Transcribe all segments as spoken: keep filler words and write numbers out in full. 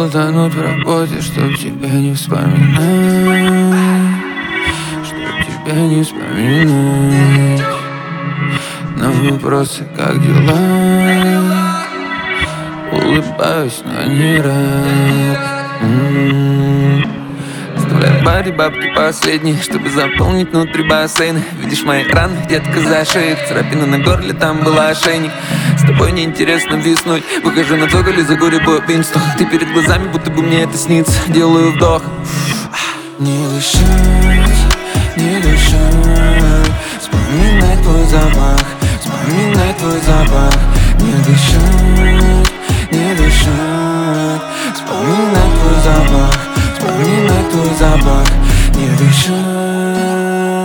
утонуть в работе, чтоб тебя не вспоминать, чтоб тебя не вспоминать. На вопросы, как дела, улыбаюсь, но не рад. м-м-м. Оставляю бади, бабки последние, чтобы заполнить внутри бассейна. Видишь мои раны, детка, за шею, царапина на горле, там была ошейник. С тобой неинтересно виснуть. Выхожу на цоколь, за горе по пинсту. Ты перед глазами, будто бы мне это снится. Делаю вдох. Не дышать, не дышать. Вспоминать твой запах, вспоминать твой запах. Не дышать, не дышать. Вспоминать твой запах, вспоминать твой запах. Не дышать.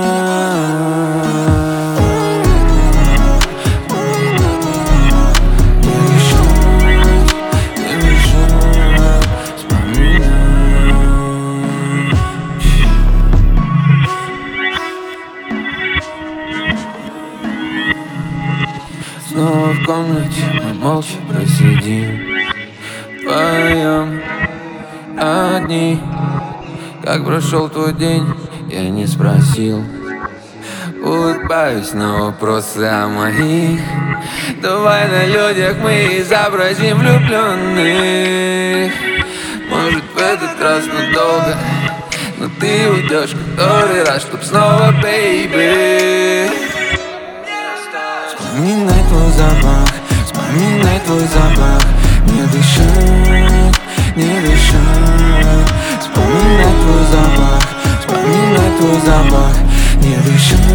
Снова в комнате мы молча просидим вдвоем одни. Как прошел твой день, я не спросил. Улыбаюсь на вопросы о моих. Давай на людях мы изобразим влюбленных. Может в этот раз надолго, но ты уйдешь который раз, чтоб снова, бейби. Вспоминай твой запах, вспоминай твой запах. Не дышать, не дышать. Вспоминай твой запах, вспоминай твой запах. Не дышать.